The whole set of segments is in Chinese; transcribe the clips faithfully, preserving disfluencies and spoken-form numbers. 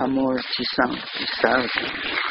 萨摩尔记上第十二章。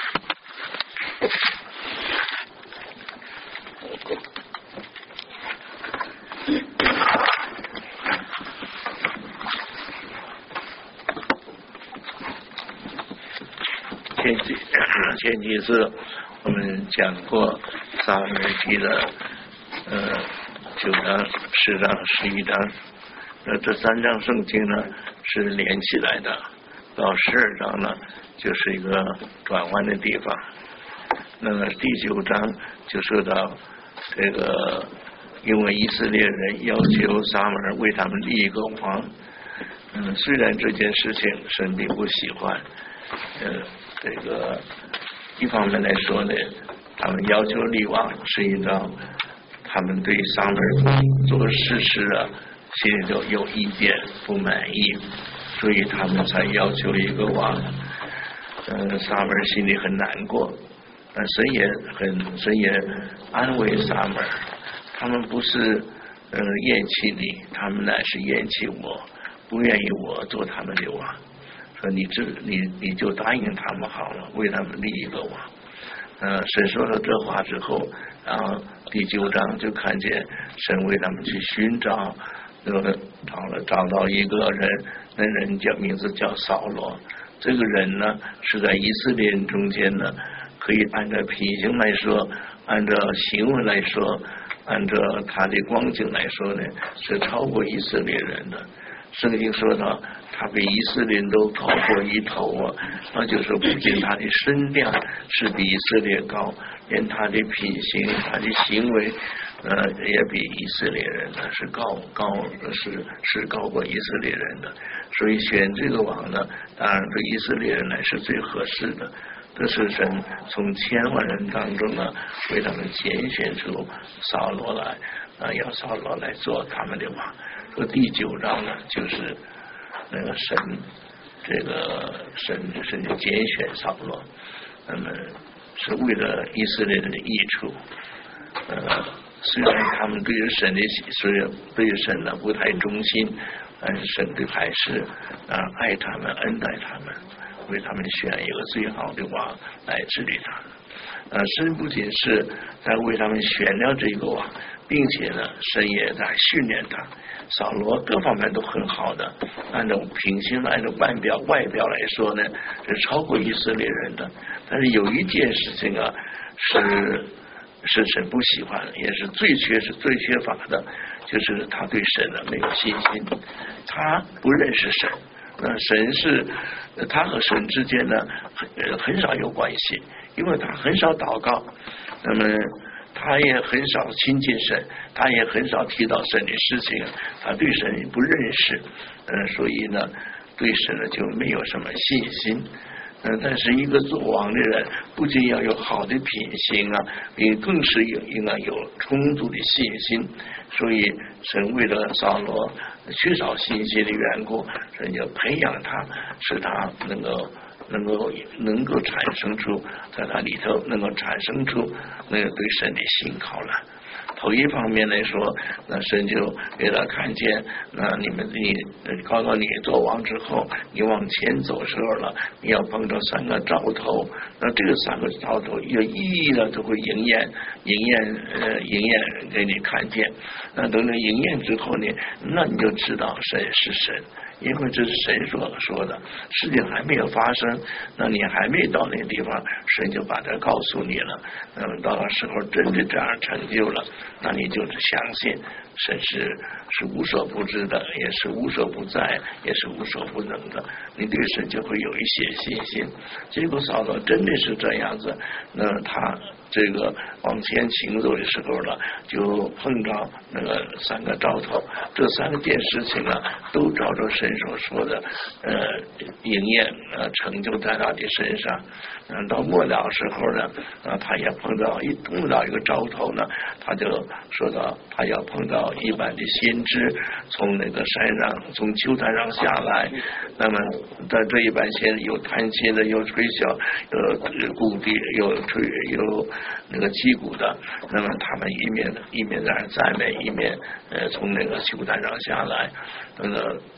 前几前几次我们讲过撒母耳记的呃九章、十章、十一章，那这三章圣经呢是连起来的，到十二章呢就是一个转弯的地方。那么第九章就说到这个，因为以色列人要求撒母耳为他们立一个王，嗯，虽然这件事情神并不喜欢，呃，这个一方面来说呢，他们要求立王是依照他们对撒母耳做事实啊心里头有意见不满意，所以他们才要求一个王。嗯，撒母耳心里很难过，但神也很神也安慰撒母耳，他们不是呃厌弃你，他们乃是厌弃我，不愿意我做他们的王。说你这你你就答应他们好了，为他们立一个王。呃，神说了这话之后，然后第九章就看见神为他们去寻找，呃，找了找到一个人，那人叫名字叫扫罗。这个人呢是在以色列人中间呢，可以按照品行来说，按照行为来说，按照他的光景来说呢，是超过以色列人的。圣经说到他比以色列人都高过一头啊，那就是不仅他的身量是比以色列高，连他的品行、他的行为，呃，也比以色列人呢是高高是是高过以色列人的。所以选这个王呢，当然对以色列人来是最合适的。这是神从千万人当中呢，为他们拣选出扫罗来，啊，要扫罗来做他们的王。这第九章呢，就是那个神，这个神神的拣选扫罗，那么是为了以色列人的益处。呃，虽然他们对于神的，虽然对于神呢不太忠心，但是神的还是啊爱他们，恩待他们，为他们选一个最好的王来治理他们。呃，神不仅是在为他们选了这个王，并且呢，神也在训练他。扫罗各方面都很好的，按照品行、按照外表外表来说呢，是超过以色列人的。但是有一件事情啊，是是神不喜欢，也是最缺是最缺乏的，就是他对神呢没有信心，他不认识神。那神是他和神之间呢很很少有关系，因为他很少祷告，那么他也很少亲近神，他也很少提到神的事情，他对神也不认识，嗯，所以呢对神呢就没有什么信心。嗯，但是一个做王的人不仅要有好的品行啊，并更是应应该有充足的信心。所以神为了扫罗缺少信心的缘故，神就培养他，使他能够能够能够产生出在他里头能够产生出那个对神的信靠来。头一方面来说，那神就给他看见，那你们你刚刚你做王之后，你往前走时候了，你要碰到三个兆头，那这个三个兆头有意义的都会应验，应验呃应验给你看见。那等到应验之后呢，那你就知道神是神。因为这是神所说的，事情还没有发生，那你还没到那个地方，神就把它告诉你了。那么到了时候真的这样成就了，那你就是相信神是是无所不知的，也是无所不在，也是无所不能的，你对神就会有一些信心。结果扫罗真的是这样子，那他这个往前行走的时候呢，就碰到那个三个兆头，这三个件事情啊，都照着神所说的呃应验呃成就在他的身上。嗯，到末了时候呢，啊，他也碰到一碰到一个兆头呢，他就说到他要碰到一般的先知从那个山上从丘坛上下来，那么在这一般先有弹琴的，有吹箫，有鼓笛，有吹有那个击鼓的，那么他们一面一面在那赞美，一面呃从那个丘坛上下来，那个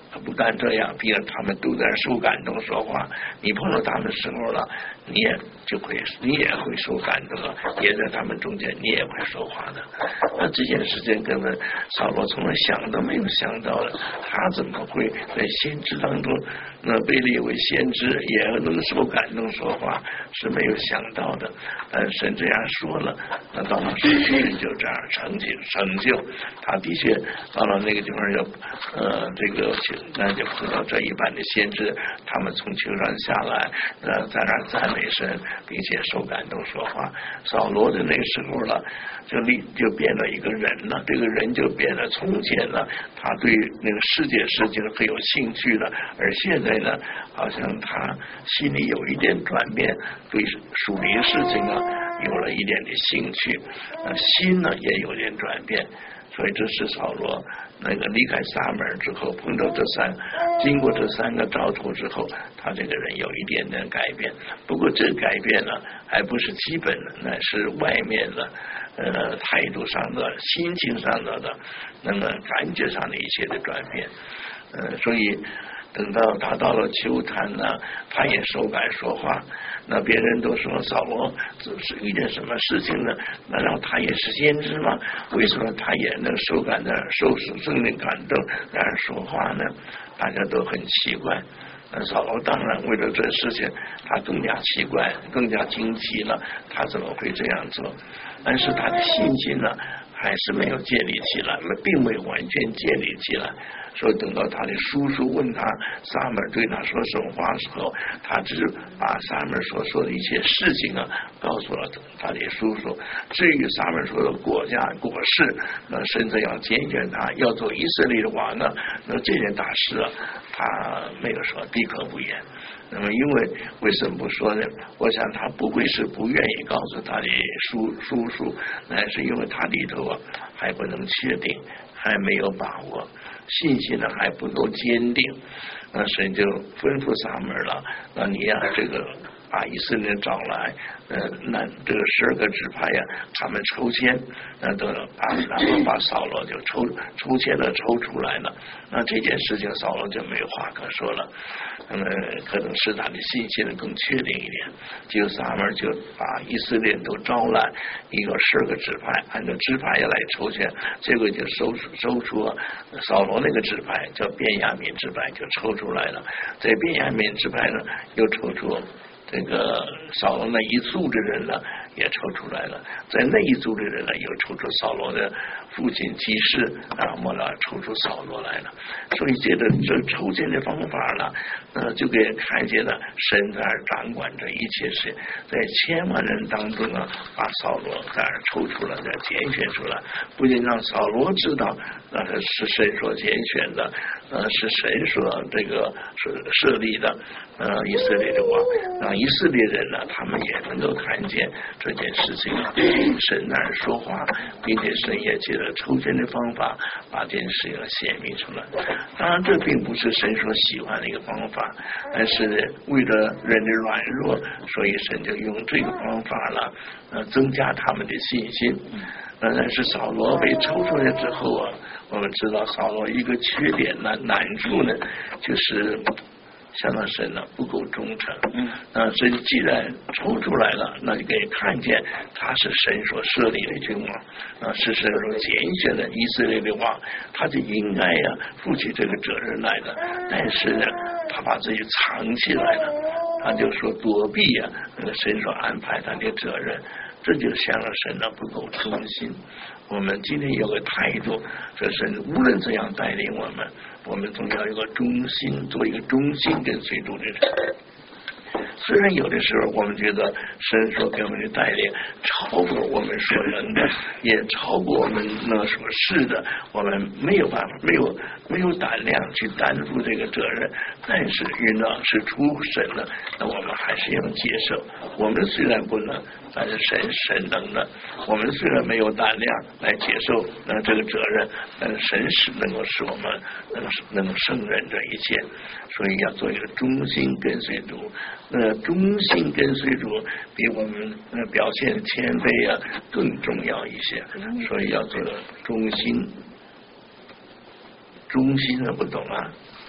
不但这样，并且他们都在受感动说话。你碰到他们的时候了，你也就会，你也会受感动了，也在他们中间，你也会说话的。那这件事情根本扫罗从来想都没有想到的，他怎么会在先知当中那被立为先知，也能受感动说话，是没有想到的。但神这样说了，那到了事情就这样成就成就。他的确到了那个地方，要呃这个那就碰到这一般的先知，他们从丘上下来，呃在那儿赞美神，并且受感动说话。扫罗的那时候了，就立就变了一个人了，这个人就变了。从前呢，他对那个世界事情很有兴趣的，而现在呢，好像他心里有一点转变，对属灵事情啊有了一点的兴趣，呃心呢也有点转变。所以这是扫罗那个离开撒母耳之后，碰到这三，经过这三个兆头之后，他这个人有一点点改变。不过这改变呢，还不是基本的，那是外面的，呃，态度上的、心情上的的，那么感觉上的一些的转变。呃，所以等到他到了丘坛呢，他也手改说话。那别人都说扫罗是遇见什么事情呢？难道他也是先知吗？为什么他也能受感的受圣灵感动这样说话呢？大家都很奇怪。那扫罗当然为了这事情，他更加奇怪，更加惊奇了。他怎么会这样做？但是他的信心呢，还是没有建立起来，并没有完全建立起来。说等到他的叔叔问他撒母耳对他说什么话的时候，他只把撒母耳所说的一些事情啊告诉了他的叔叔。至于撒母耳说的国家国事，那甚至要拣选他要做以色列的王呢，那这件大事啊，他没有说，闭口不言。那么因为为什么不说呢？我想他不会是不愿意告诉他的叔叔叔，那是因为他里头啊还不能确定，还没有把握，信心呢还不够坚定。那神就吩咐撒母耳了，那你呀、啊、这个把以色列人找来，呃，那这个十二个支派呀，他们抽签，那都把然后把扫罗就抽抽签了抽出来了。那这件事情扫罗就没有话可说了，那么可能是他的信心更确定一点。就撒母耳就把以色列人都招来，一个十二个支派，按照支派来抽签，结果就收收出扫罗那个支派叫便雅悯支派就抽出来了，在便雅悯支派呢又抽出这个扫罗那一族的人呢也抽出来了，在那一族的人呢又抽出扫罗的父亲基士，然后呢抽出扫罗来了。所以借着这抽签的方法呢，呃，就给看见了神在掌管着一切事，在千万人当中呢，把扫罗在抽出来，再拣选出来，不仅让扫罗知道那是神所拣选的，呃，是神所这个设设立的，呃，以色列的王，让以色列人呢，他们也能够看见这件事情，神那儿说话，并且神也借着抽签的方法把这件事情显明出来。当然，这并不是神所喜欢的一个方法，但是为了人的软弱，所以神就用这个方法了，呃，增加他们的信心。呃，但是扫罗被抽出来之后啊，我们知道扫罗一个缺点呢、难处呢，就是向到神呢不够忠诚。嗯，那神既然抽出来了，那就可以看见他是神所设立的君王，啊，是神所拣选的以色列的王，他就应该呀、啊、负起这个责任来的。但是呢，他把自己藏起来了，他就说躲避呀、啊、那个神所安排他的责任。这就向了神呢不够忠心。我们今天有个态度，这神无论怎样带领我们，我们总要有个忠心，做一个忠心跟随主的人。虽然有的时候我们觉得神所给我们的带领超过我们所能的，也超过我们那所是的，我们没有办法，没有没有胆量去担负这个责任。但是因为是出神的，那我们还是要接受。我们虽然不能，但是神神能的。我们虽然没有胆量来接受那这个责任，但是神是能够使我们能能胜任这一切。所以要做一个忠心跟随主。呃，忠心跟随主比我们呃表现谦卑啊更重要一些，所以要做忠心。忠心的不懂啊？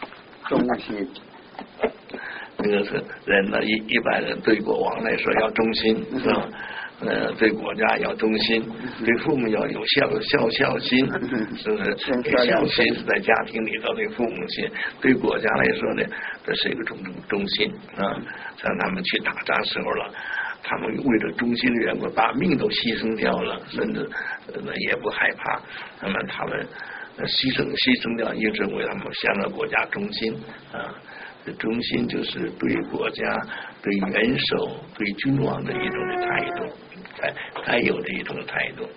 忠心。 那个是人呢，一一般人对国王来说要忠心，是吧？呃，对国家要忠心，对父母要有孝孝孝心，是不是？孝心是在家庭里头对父母亲，对国家来说呢，这是一个忠忠心啊。像他们去打仗时候了，他们为了忠心的缘故，把命都牺牲掉了，甚至呃也不害怕。那么他们牺牲牺牲掉，也是为他们向着国家忠心啊。忠心就是对国家、对元首、对君王的一种的态度，该该有的一种态度。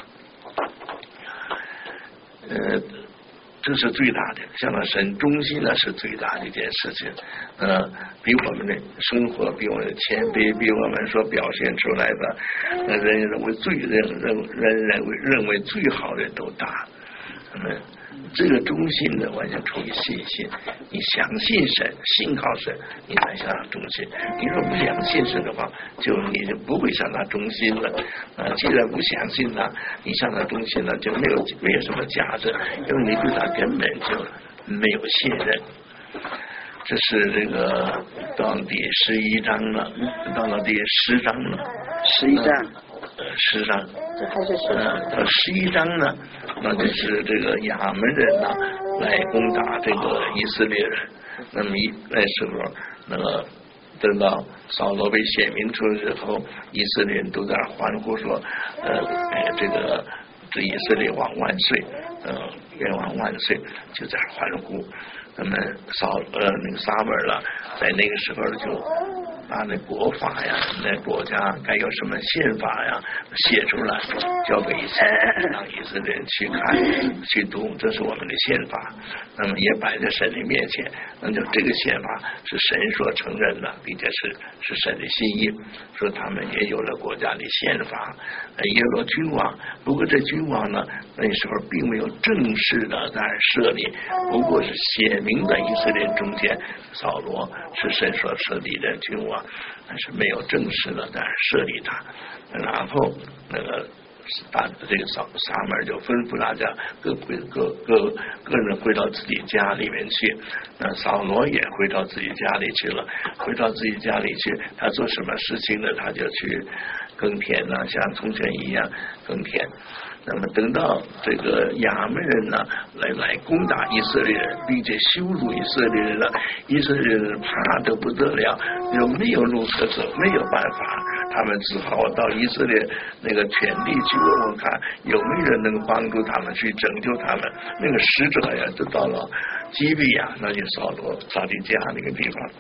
呃，这是最大的，向着神忠心呢是最大的一件事情。呃，比我们的生活、比我们的谦卑、比我们所表现出来的，呃，人认为最认认人认为认为最好的都大。嗯。这个忠心呢，完全出于信心。你相信神，信靠神，你才向他忠心。你若不相信神的话，就你就不会向他忠心了。啊，既然不相信他，你向他忠心了，就没有没有什么价值，因为你对他根本就没有信任。这是这个到第十一章了，到了第十章了， 十一章。 呃，十章， 这开始十呃，到十一章呢，那就是这个亚门人呢来攻打这个以色列人。那么一那时候，那个等到扫罗被显明出来之后，以色列人都在那欢呼说：“呃，哎，这个这以色列王万岁，呃，愿王万岁！”就在那欢呼。那么扫呃那个撒母耳了，在那个时候就把那国法呀，那国家该有什么宪法呀写出来，交给以色列，让以色列人去看去读，这是我们的宪法。那么也摆在神的面前，那就这个宪法是神所承认的，并且是是神的心意，说他们也有了国家的宪法，也有了君王。不过这君王呢，那时候并没有正式的在那设立，不过是写明在以色列中间，扫罗是神所设立的君王，但是没有正式的在那设立他。然后那个大这个撒撒母耳就吩咐大家各回各各个人回到自己家里面去。那扫罗也回到自己家里去了，回到自己家里去，他做什么事情呢？他就去耕田呢，像从前一样耕田。那么等到这个亚门人呢来来攻打以色列人，并且羞辱以色列人了，以色列人怕得不得了，又没有路可走，没有办法，他们只好到以色列那个全地去问问看，有没有人能帮助他们去拯救他们。那个使者呀，就到了基比亚，那就扫罗撒底加那个地方，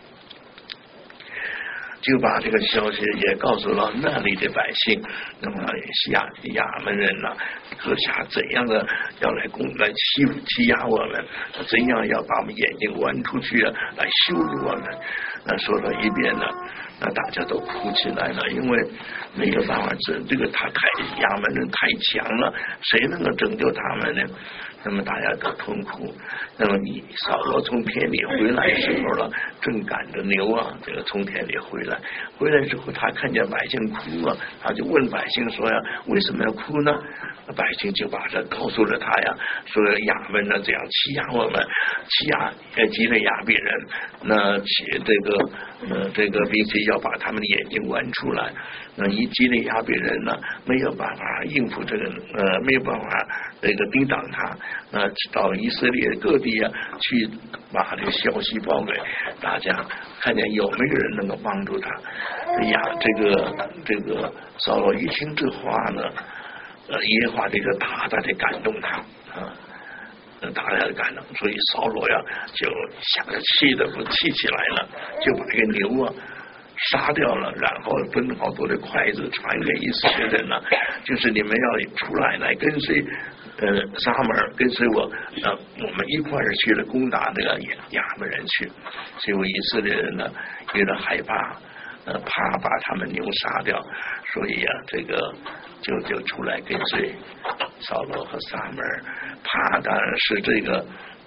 就把这个消息也告诉了那里的百姓。那么亚亚门人呢，阁下怎样的要来攻来欺欺压我们，怎样要把我们眼睛剜出去啊，来羞辱我们。那说了一遍呢，那大家都哭起来了，因为没有办法，这这个他太亚门人太强了，谁能够拯救他们呢？那么大家都痛苦。那么你扫罗从田里回来的时候了，正赶着牛啊，这个从田里回来，回来之后他看见百姓哭了，他就问百姓说呀，为什么要哭呢？百姓就把这告诉了他呀，说亚门呢这样欺压我们，欺压呃基列雅比人，那其这个呃这个并且要把他们的眼睛剜出来。那以基列雅比人呢没有办法应付这个呃没有办法这个抵挡他，那到以色列各地啊去把这个消息报给大家，看见有没有人能够帮助他。哎呀，这个这个扫罗一听这话呢，呃，耶和华这个大大的感动他啊，大大的感动，所以扫罗呀就想着气的不气起来了，就把这个牛啊杀掉了，然后分好多的筷子传给以色列人了，就是你们要出来来跟随呃撒母耳，跟随我，呃我们一块儿去了攻打那个亚亚门人去。结果以色列人呢有点害怕，呃怕把他们牛杀掉，所以啊这个就就出来跟随扫罗和撒母耳，怕当然是这个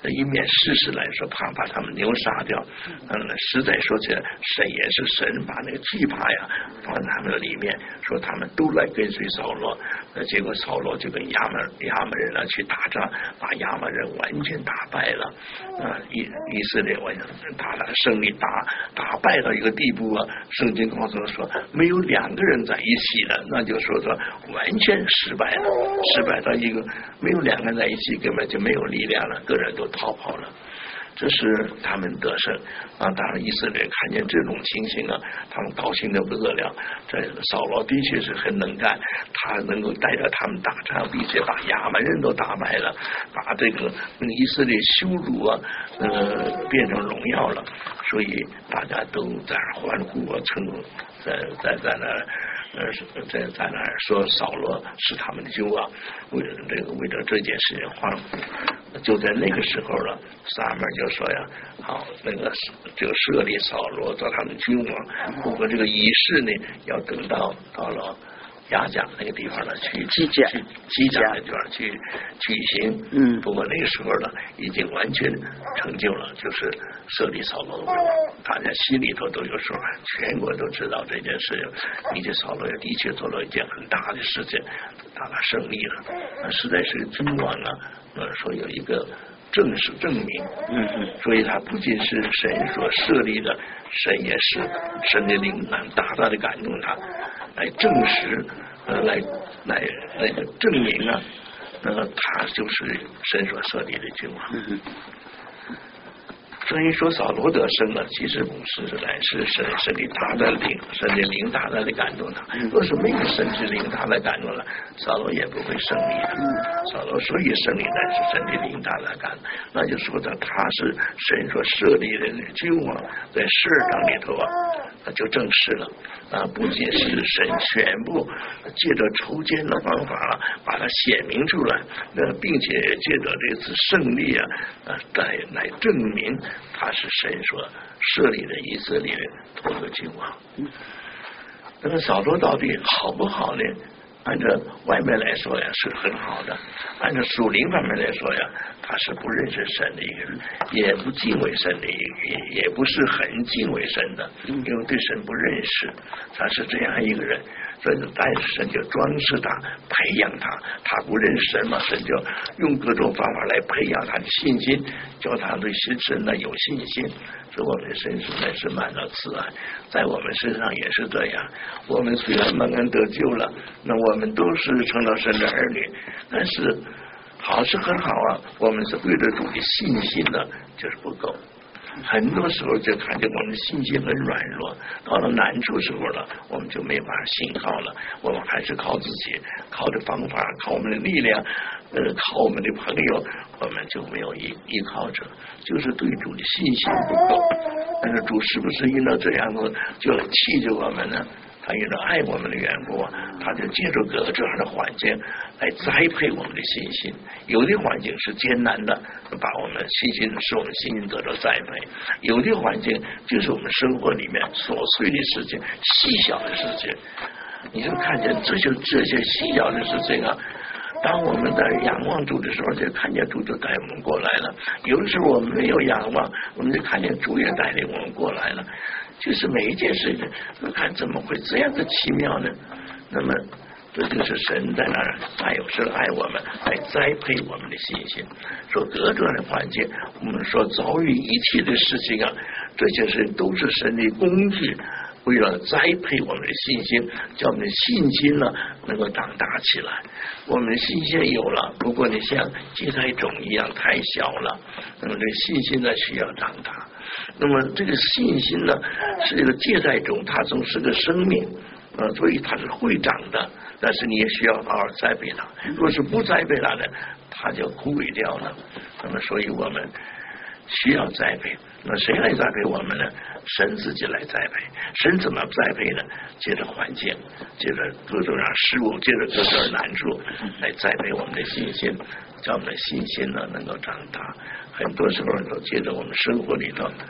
一面事实来说，怕把他们牛杀掉。嗯，实在说起来，神也是神把那个惧怕呀放在他们的里面，说他们都来跟随扫罗。呃，结果扫罗就跟亚门亚门人呢去打仗，把亚门人完全打败了。啊，以以色列完全打打胜利，打打败到一个地步啊！圣经告诉我说，没有两个人在一起的，那就说说完全失败了，失败到一个没有两个人在一起，根本就没有力量了，个人都逃跑了。这是他们得胜啊！当然，以色列看见这种情形啊，他们高兴的不得了。这扫罗的确是很能干，他能够带着他们打仗，并且把亚门人都打败了，把这个以色列羞辱啊，呃，变成荣耀了。所以大家都在那欢呼啊，称在在在那。呃，在在那儿说扫罗是他们的救啊，为了这个为了这件事情欢呼。就在那个时候了，撒母耳就说呀，好，那个就设立扫罗做他们君王，不过这个仪式呢，要等到到了亚甲那个地方呢去基甲基甲那地方去举行。 嗯， 不过那个时候呢，已经完全成就了，就是设立扫罗为王。大家心里头都有数，全国都知道这件事情。并且扫罗也的确做了一件很大的事情，打他胜利了。那实在是君王啊，呃，说有一个正式证明。 嗯嗯， 所以他不仅是神所设立的，神也是神的灵感大大的感动他，来证实，呃，来来那个证明啊，呃，他就是神所设立的君王。 嗯嗯， 所以说扫罗得胜了，其实不是乃是神神的大的灵，神的灵大大的感动他。若是没有神之灵大大感动了，扫罗也不会胜利的。扫罗所以胜利乃是神的灵大大感动，那就说的他是神所设立的君王，在十二章里头啊，那就证实了啊，不仅是神全部借着筹钱的方法啊，把它显明出来，那并且借着这次胜利啊，啊来来证明。他是神所设立的以色列头个君王。那么扫罗到底好不好呢？按照外面来说呀，是很好的；按照属灵方面来说呀，他是不认识神的一个人，也不敬畏神的一个人，也不是很敬畏神的，因为对神不认识，他是这样一个人。所以但是神就装饰他，培养他，他不认识神嘛，神就用各种方法来培养他的信心，叫他对神呢有信心。所以我们的神实在是满了慈爱，在我们身上也是这样。我们虽然蒙恩得救了，那我们都是成了神的儿女，但是好是很好啊，我们是对着主的信心呢，就是不够。很多时候就看见我们的信心很软弱，到了难处时候了，我们就没法信靠了，我们还是靠自己，靠着方法，靠我们的力量，呃，靠我们的朋友，我们就没有依依靠者，就是对主的信心不够。但是主是不是因为这样子就气着我们呢？他因为爱我们的缘故，他就借助各这样的环境来栽培我们的信心。有的环境是艰难的，把我们信心使我们信心得到栽培；有的环境就是我们生活里面琐碎的事情、细小的事情。你就看见这些这些细小的事情啊，当我们在仰望主的时候，就看见主就带我们过来了。有的时候我们没有仰望，我们就看见主也带领我们过来了。就是每一件事情，我看怎么会这样的奇妙呢？那么这就是神在那儿爱有神爱我们，来栽培我们的信心。说各种的环境，我们说遭遇一切的事情啊，这些事都是神的工具，为了栽培我们的信心，叫我们的信心呢能够长大起来。我们的信心有了，不过你像芥菜种一样太小了，那么这信心呢需要长大。那么这个信心呢是这个芥菜种，它总是个生命，呃，所以它是会长的，但是你也需要好好栽培它。若是不栽培它呢，它就枯萎掉了。那么所以我们需要栽培。那谁来栽培我们呢？神自己来栽培。神怎么栽培呢？借着环境，借着各种样事物，借着各种难处来栽培我们的信心，叫我们的信心呢能够长大。很多时候都借着我们生活里头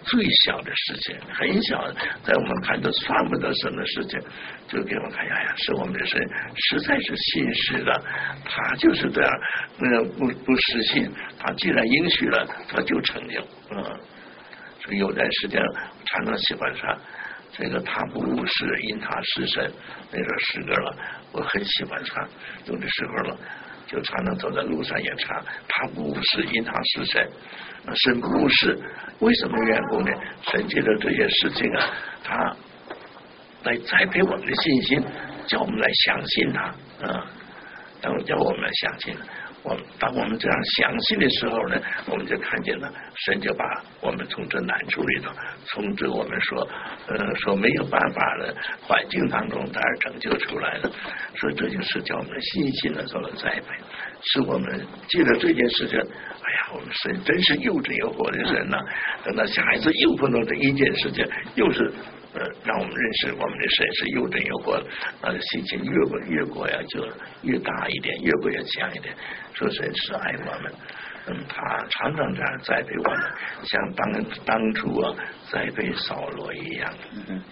最小的事情，很小，在我们看都算不得什么事情，就给我们看，哎呀，是我们的神实在是信实的，他就是这样，呃，不不失信，他既然应许了，他就成就，嗯，所以有段时间常常喜欢唱这个他不误事，因他是神那首诗歌了，我很喜欢唱，有的时候了。就常常走在路上也唱，他不误事，因他是神，神不误事，为什么缘故呢？神借着这些事情啊，他来栽培我们的信心，叫我们来相信他啊，然后叫我们来相信。我们当我们这样相信的时候呢，我们就看见了神就把我们从这难处里头，从这我们说呃说没有办法的环境当中，他而拯救出来了。所以这就是叫我们信心的受了栽培，使我们记得这件事情。哎呀，我们神真是又真又活的神呐、啊！等到下一次又碰到这一件事情，又是呃让我们认识我们的神是又真又活的，那信心越过越过呀，就越大一点，越过越强一点。说神是爱我们，嗯，他常常这样栽培我们，像当当初啊栽培扫罗一样。嗯，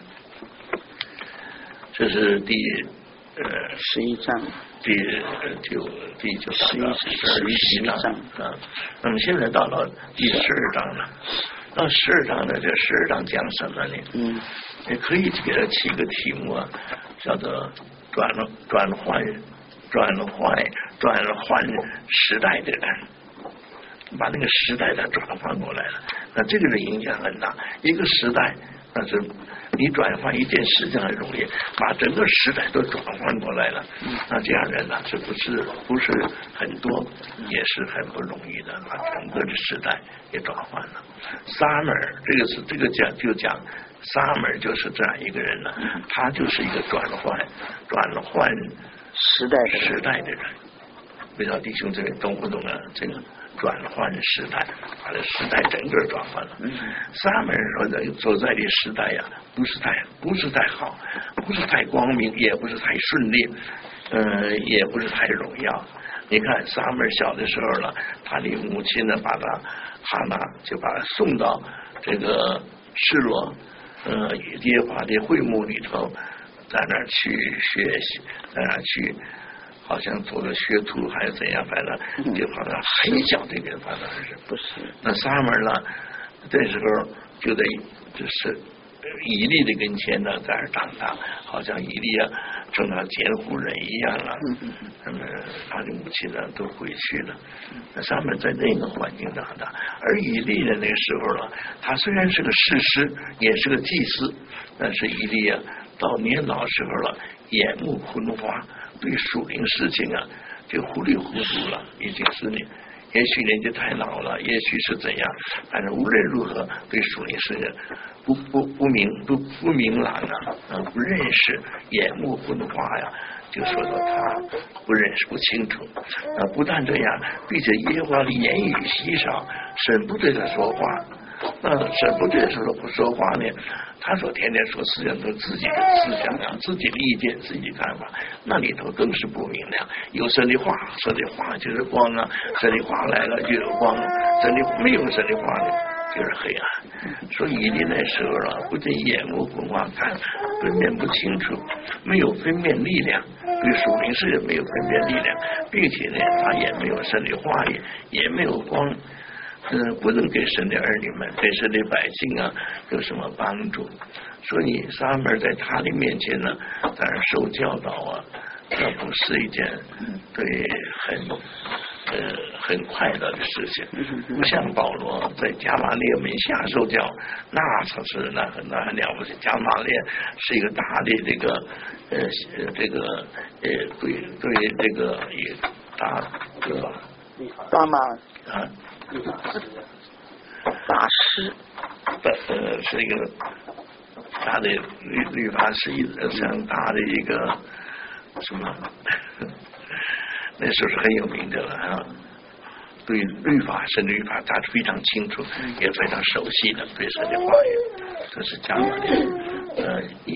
这是第呃十一章。 第九第九十一十一章啊，那么现在到了第十二章了。到十二章呢，这十二章讲什么呢？嗯，也可以给它起个题目啊，叫做转了转换转换转换时代的人，把那个时代的转换过来了。那这个的影响很大，一个时代那是。你转换一件事情很容易，把整个时代都转换过来了。那这样人呢，这不是不是很多，也是很不容易的，把整个的时代也转换了。撒母耳这个是这个讲就讲撒母耳就是这样一个人呢，他就是一个转换转换时代的时代的人。不知道弟兄这边懂不懂啊？这个。转换时代，把这时代整个转换了。撒母耳说的所在的时代呀，不是太不是太好，不是太光明，也不是太顺利，呃，也不是太荣耀。你看撒母耳小的时候了，他的母亲呢，把他哈拿就把他送到这个示罗，呃，耶和华的会幕里头，在那儿去学习，在那儿去。好像做个学徒还是怎样，反正就好像很小这个，反正是不是？ 那撒母耳呢，这时候就在就是以利的跟前呢，在那长大，好像以利啊成了监护人一样了。那么他的母亲呢都回去了，那撒母耳在那个环境长大，而以利的那个时候呢，他虽然是个士师，也是个祭司，但是以利啊到年老时候了，眼目昏花。对属灵事情啊，就糊里糊涂了，已经是你，也许年纪太老了，也许是怎样，反正无论如何，对属灵事情不不不明不不明朗啊，啊不认识，眼目昏花呀，就说到他不认识不清楚啊，不但这样，并且耶和华的言语稀少，神不对他说话，那神不对他说不说话呢？他说天天说思想都自己的思想啊，自己的意见，自己的看法，那里头更是不明亮。有神的话，神的话就是光啊，神的话来了就有光，神的没有神的话呢就是黑暗。所以以利那时候啊，不仅眼目昏花，看分辨不清楚，没有分辨力量，对属灵事也没有分辨力量，并且呢，他也没有神的话语，也没有光。嗯，不能给神的儿女们，给神的百姓啊，有什么帮助？所以撒母耳在他的面前呢，当然受教导啊，那不是一件对很呃很快乐的事情。不像保罗在加马列门下受教，那才是那很那很了不起。加马列是一个大的这个呃这个呃对对这个也大这个大马啊。 大师， 呃，是一个大的律律法是一像大的一个什么，那时候是很有名的了啊。对律法，神的律法，他是非常清楚，也非常熟悉的对神的话语，这是加马列。呃，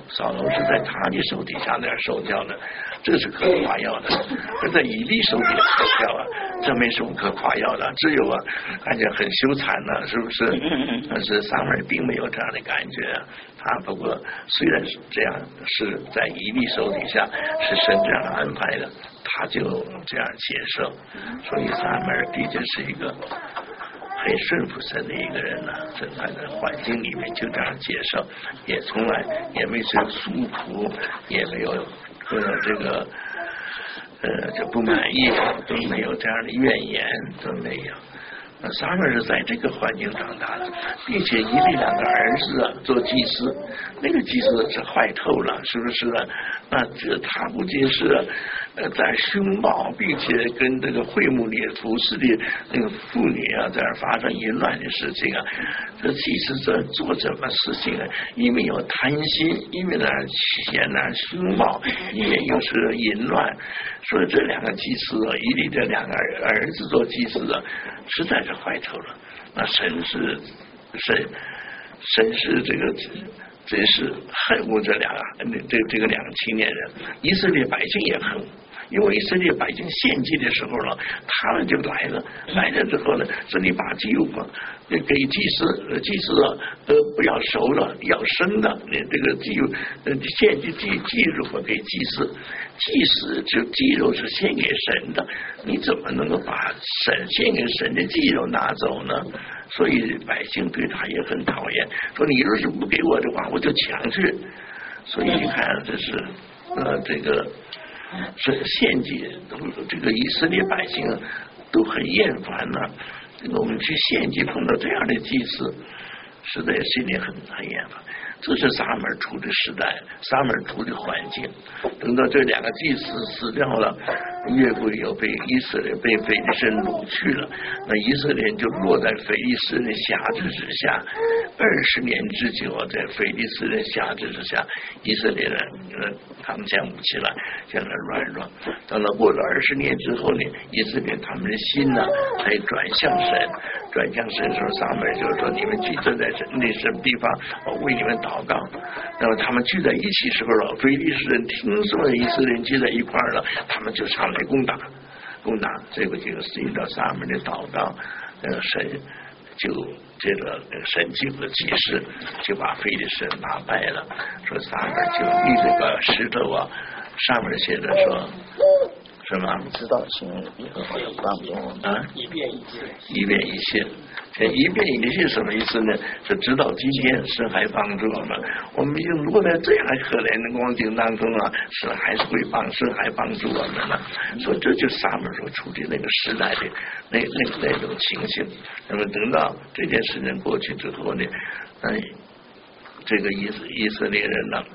扫罗是在他的手底下那儿受教的，这是可夸耀的。这在以利手底下受教啊，这没什么可夸耀的，只有啊，感觉很羞惭呢，是不是？但是撒母耳并没有这样的感觉啊。他不过虽然是这样，是在以利手底下，是神这样安排的，他就这样接受。所以撒母耳的确是一个很顺服神的一个人呢、啊，在他的环境里面就这样接受，也从来也没有诉苦，也没有呃这个呃就不满意，都没有这样的怨言，都没有。撒母耳是在这个环境长大的，并且以利两个儿子啊做祭司，那个祭司是坏透了，是不是啊？那这他不仅是呃在凶暴，并且跟这个会幕里服侍的那个妇女啊在这发生淫乱的事情啊，这祭司这做什么事情啊？因为有贪心，因为呢显然凶暴，因为又是淫乱，所以这两个祭司啊，以利这两个儿儿子做祭司啊，实在是坏透了。那神是神神是这个真是恨恶这两个这这个两个青年人，以色列百姓也恨，因为以色列百姓献祭的时候呢，他们就来了，来了之后呢，这里把祭物给祭司，祭司啊，呃，不要熟了，要生的，这个祭物，呃，献祭祭祭肉给祭司，祭司这祭肉是献给神的，你怎么能够把神献给神的祭肉拿走呢？所以百姓对他也很讨厌，说你若是不给我的话，我就抢去。所以你看，这是呃，这个是献祭，这个以色列百姓都很厌烦呢、啊。我们去献祭碰到这样的祭司，实在心里很很厌烦。这是撒母耳处的时代，撒母耳处的环境。等到这两个祭司死掉了，约柜又被以色列被非利士人掳去了，那以色列就落在非利士人的辖制之下，二十年之久，在非利士人辖制之下，以色列人他们将武器来，将来软弱。等到过了二十年之后呢，以色列他们的心呢才转向神，转向神的时候，撒母耳就是说：“你们聚集在那什么地方，我为你们祷告。”那么他们聚在一起时候了，非利士人听说以色列人聚在一块了，他们就上来攻打，攻打。这个就随着撒母耳的祷告，呃，神就这个神迹和启示，就把非利士人打败了。说撒母耳就立这个石头啊，上面写着说。什么？ 知道行耶和华有帮助我们啊， 一变一切， 一变一切。这一变一切什么意思呢？是直到今天，神还帮助我们。我们已经落在这样可怜的光景当中了，神还是会帮，神还帮助我们呢。所以这就是撒母耳所处的那个时代的那那那种情形。那么等到这件事情过去之后呢，嗯，这个以色以色列人呢。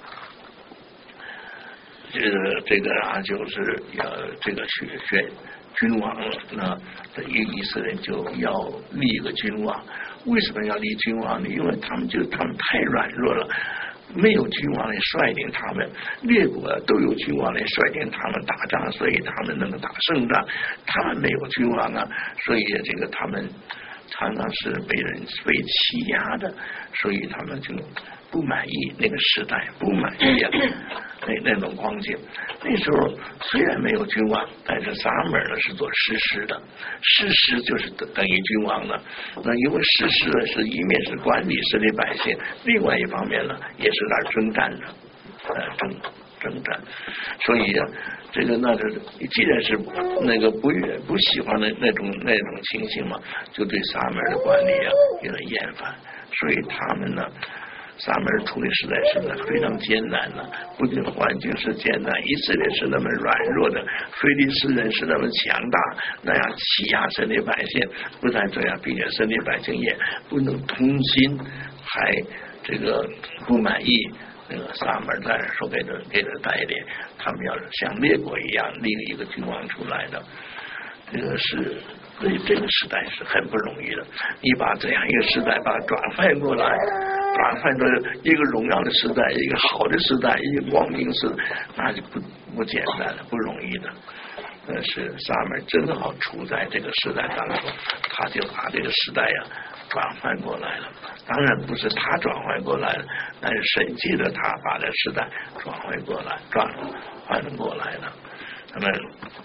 这个这个啊，就是要这个选选君王了，那这以以色列人就要立一个君王。为什么要立君王呢？因为他们就他们太软弱了，没有君王来率领他们，列国都有君王来率领他们打仗，所以他们能够打胜仗。他们没有君王啊，所以这个他们常常是被人被欺压的，所以他们就不满意那个时代，不满意啊那那种光景。那时候虽然没有君王，但是撒母耳呢是做士师的，士师就是等于君王了。那因为士师呢是一面是管理以色列百姓，另外一方面呢也是那征战的，呃征征战。所以啊，这个那是既然是那个不不喜欢的那种那种情形嘛，就对撒母耳的管理啊有点厌烦，所以他们呢。撒母耳处理实在是非常艰难的，不仅环境是艰难，以色列是那么软弱的，非利士人是那么强大，那样欺压神的百姓，不但这样，并且神的百姓也不能同心，还这个不满意。那个撒母耳在说给他给他带领，他们要像列国一样立一个君王出来的，这个是。所以这个时代是很不容易的，你把这样一个时代把它转换过来，转换到一个荣耀的时代，一个好的时代，一个光明时代，那就不不简单了，不容易的。但是撒母耳正好处在这个时代当中，他就把这个时代呀、啊、 转换过来了。当然不是他转换过来了，但是神借着他把这时代转换过来，转换过来了。那么，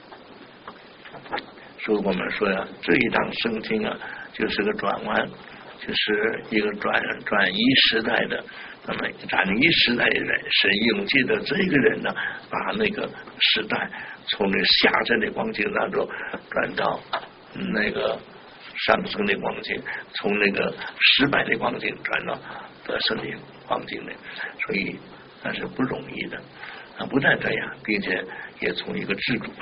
所以我们说呀，这一章圣经啊，就是个转弯，就是一个转转移时代的。那么转移时代的人，神用借着这个人呢，把那个时代从那下沉的光景当中转到那个上升的光景，从那个失败的光景转到得胜的光景里，所以那是不容易的。啊，不但这样，并且也从一个制度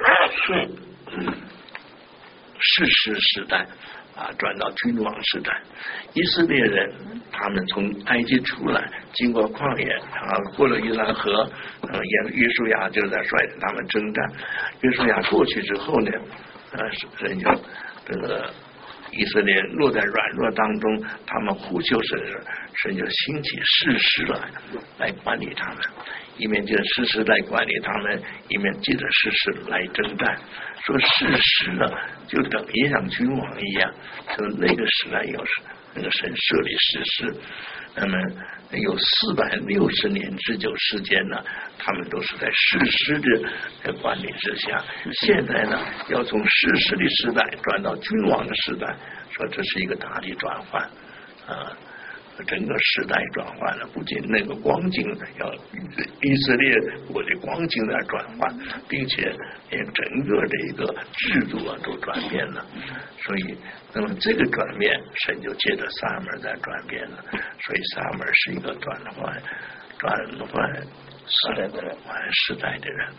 事实时代啊转到君王时代。以色列人他们从埃及出来，经过旷野啊，过了约旦河，呃，约书亚就在率领他们征战。约书亚过去之后呢，呃，人就这个以色列落在软弱当中，他们呼求神，神就兴起士师来来管理他们，一面借着士师来管理他们，一面借着士师来征战。说士师呢，就等于像君王一样，就那个时代有那个神设立士师，那么有四百六十年之久时间呢，他们都是在士师的管理之下。现在呢，要从士师的时代转到君王的时代，说这是一个大的转换啊。整个时代转换了，不仅那个光景要以色列国的光景在转换，并且连整个的一个制度啊都转变了。所以，那么这个转变，神就借着撒母耳在转变了。所以撒母耳是一个转换、转换时代的人，换时代的人。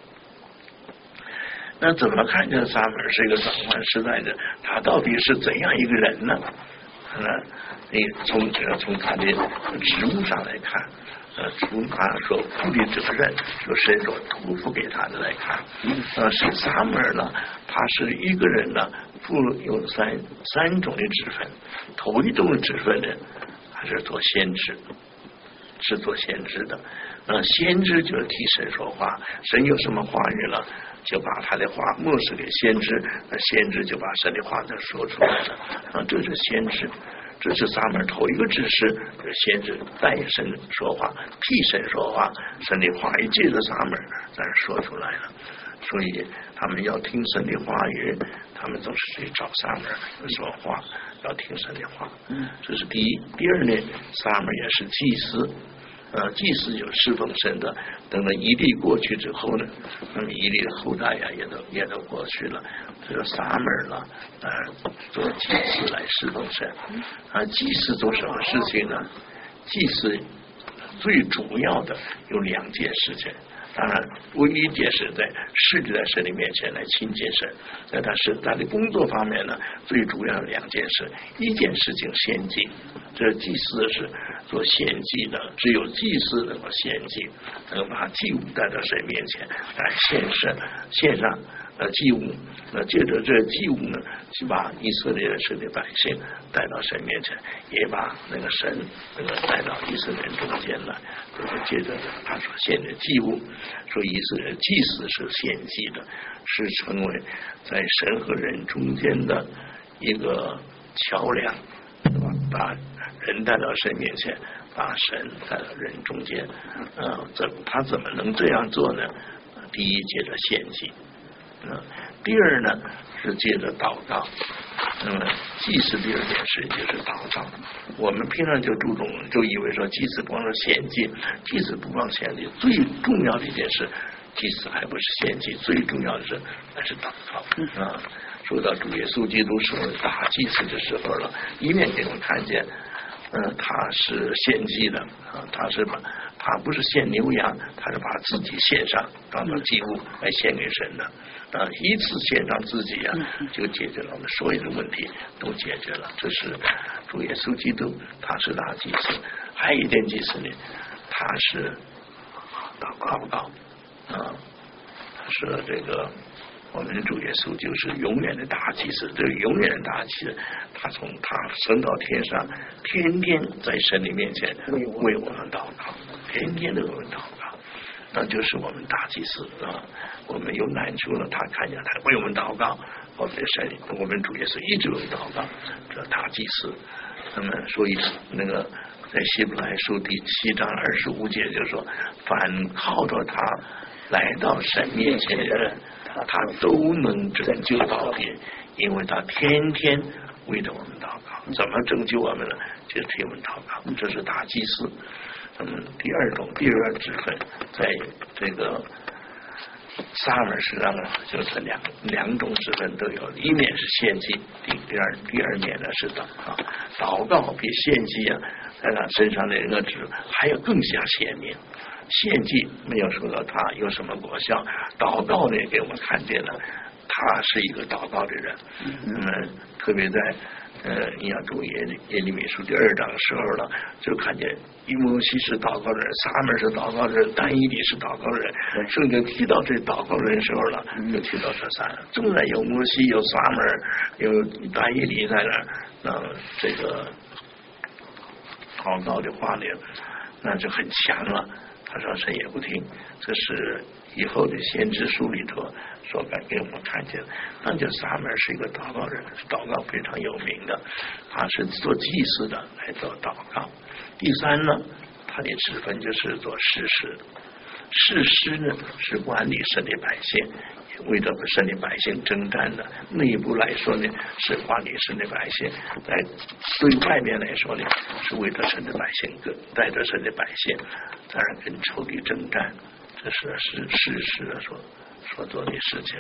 那怎么看见撒母耳是一个转换时代的？他到底是怎样一个人呢？嗯，你从从他的职务上来看，呃，从他所负的责任，就神所托付给他的来看，呃，是撒母耳呢，他是一个人呢，负有三三种的职分，头一种的职分呢，还是做先知，是做先知的。呃，先知就是替神说话，神有什么话语了，就把他的话默示给先知，那先知就把神的话就说出来了。啊，这是先知，这是撒母耳头一个指示，就是先知代神说话，替神说话，神的话语借着撒母耳在这说出来了。所以他们要听神的话语，他们总是去找撒母耳说话，要听神的话。这是第一。第二呢，撒母耳也是祭司。呃，祭司有侍奉神的，等到以利过去之后呢，那么以利的后代呀，也都也都过去了，这个撒母耳了，呃，做祭司来侍奉神。啊，祭司做什么事情呢？祭司最主要的有两件事情。当然，唯一件事在世界在神的面前来亲近神，在他是他的工作方面呢，最主要两件事，一件事情献祭，这祭司是做献祭的，只有祭司能够献祭，能够把祭物带到神面前来献神，献上呃祭物，那借着这祭物呢，就把以色列神的百姓带到神面前，也把那个神那个带到以色列人中间来，就是借着他所献的祭物。说以色列祭司是献祭的，是成为在神和人中间的一个桥梁，对吧？把人带到神面前，把神带到人中间。呃，怎他怎么能这样做呢？第一，借着献祭。嗯，第二呢是借着祷告。那么祭司第二件事就是祷告。我们平常就注重，就以为说祭司光是献祭，祭司不光献祭，最重要的一件事，祭司还不是献祭，最重要的是还是祷告啊。说到主耶稣基督成为大祭司的时候了，一面给我们看见，呃，他是献祭的啊，他是把他不是献牛羊，他是把自己献上当做祭物来献给神的啊，一次献上自己啊，就解决了我们所有的问题，都解决了。这是主耶稣基督，他是大祭司。还有一点祭司呢，他是祷告不告啊，他是这个。我们主耶稣就是永远的大祭司，这个永远的大祭司，他从他升到天上，天天在神的面前为我们祷告，天天的为我们祷告，那就是我们大祭司啊。我们有难处了，他看见他为我们祷告， 我们神，我们主耶稣一直有祷告，这大祭司。那么所以那个在希伯来书第七章二十五节就说，凡靠着他来到神面前的人，他都能拯救到底，因为他天天为着我们祷告。怎么拯救我们呢？就是替我们祷告，这是大祭司。嗯，第二种第二支分，在这个撒母耳诗上呢，就是两两种支分都有，一面是献祭，第第二第二面呢是祷告。祷告比献祭啊，在他身上的那个指还有更加鲜明。献祭没有说到他有什么果效，祷告呢给我们看见了，他是一个祷告的人。那么特别在呃，你要读耶耶利米书第二章的时候了，就看见摩西是祷告人，撒母耳是祷告人，但以理是祷告人。圣经提到这祷告人的时候了，就提到这三，纵然有摩西，有撒母耳，有但以理在那儿，那这个祷告的话呢，那就很强了。他说神也不听，这是以后的先知书里头所敢给我们看见，那就撒母耳是一个祷告人，祷告非常有名的，他是做祭司的来做祷告。第三呢，他的职分就是做士师，士师呢是管理神的百姓，为着神的百姓征战的。内部来说呢，是管理神的百姓；在对外面来说呢，是为着神的百姓，带着神的百姓，在那跟仇敌征战。这是是事实所所做的事情。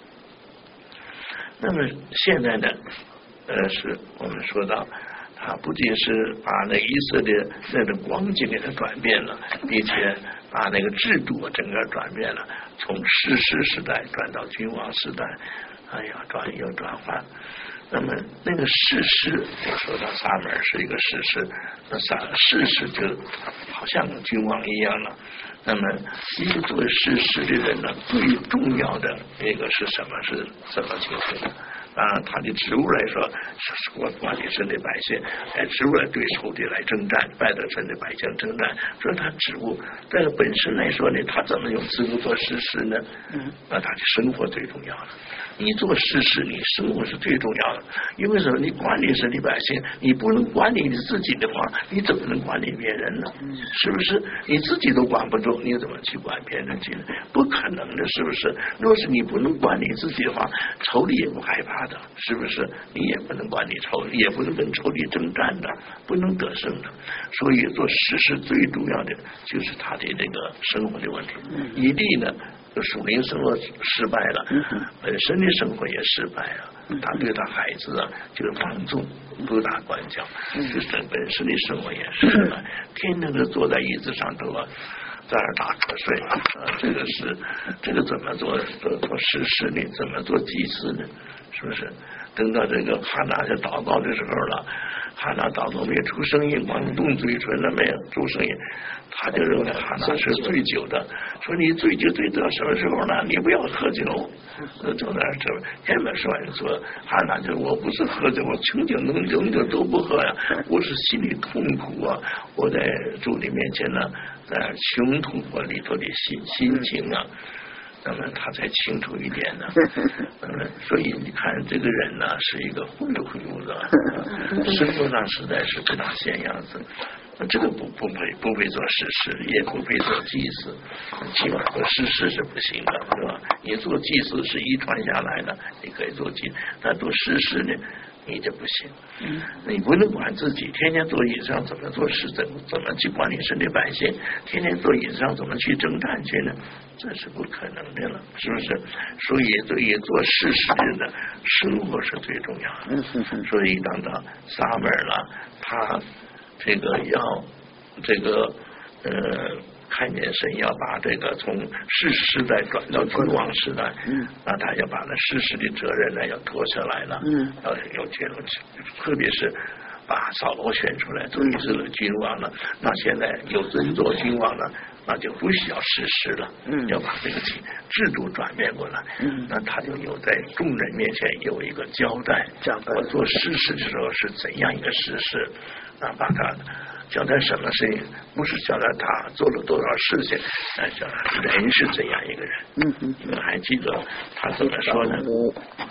那么现在呢，呃，是我们说到，他不仅是把那以色列那个光景给它转变了，并且把那个制度整个转变了，从士师时代转到君王时代，哎呀，转又转换。那么那个士师，就说到撒母耳是一个士师，那撒士师就好像君王一样了。那么一个做士师的人呢，最重要的那个是什么？是什么情形呢？啊，他的职务来说，是管管理神的百姓，哎，职务来对仇敌来征战，带着神的百姓征战。所以他职务，但是本身来说呢，他怎么有资格做士师呢？嗯，那他的生活最重要了。你做士师，你生活是最重要的。因为什么？你管理神的百姓，你不能管理你自己的话，你怎么能管理别人呢？是不是？你自己都管不住，你怎么去管别人去呢？不可能的，是不是？若是你不能管理自己的话，仇敌也不害怕的，是不是？你也不能管理仇敌，也不能跟仇敌征战的，不能得胜的。所以做士师最重要的就是他的这个生活的问题。以利呢，属灵生活失败了，本身的生活也失败了。他对他孩子啊，就是放纵，不大管教，就是本身的生活也失败，天天都坐在椅子上头啊，在那打瞌睡啊，这个是这个怎么做做做士师呢？怎么做祭司呢？是不是？等到这个哈拿就祷告的时候了，哈拿祷告没有出声音，光动嘴唇了没有出声音，他就认为哈拿是醉酒的，说你醉酒醉到什么时候呢？你不要喝酒，就在那这根本说说哈拿就我不是喝酒，我清酒能永久都不喝呀，我是心里痛苦啊，我在主你面前呢，在穷途我里头的心心情啊。那么他才清楚一点呢，嗯，所以你看这个人呢是一个混的混乎的，生活上实在是不大像样子。这个不不配不配做士师，也不配做祭司，起码做士师是不行的，是吧？你做祭司是遗传下来的，你可以做祭，但做士师呢？你就不行，你不能管自己，天天坐椅子上怎么做事，怎么怎么去管理神的百姓，天天坐椅子上怎么去征战去呢？这是不可能的了，是不是？所以对于做事实的人呢，生活是最重要的。所以当到撒母耳了，他这个要这个呃。看见神要把这个从士时代转到君王时代，嗯，那他要把那士师的责任呢要脱下来了，嗯，要要接入去，特别是把扫罗选出来做以色列君王了，那现在有人做君王了，那就不需要士师了，嗯，要把这个制度转变过来，嗯，那他就有在众人面前有一个交代，我做士师的时候是怎样一个士师，啊，把他。交代什么事情？不是交代他做了多少事情，哎，交代人是怎样一个人。嗯嗯，你们还记得他怎么说呢？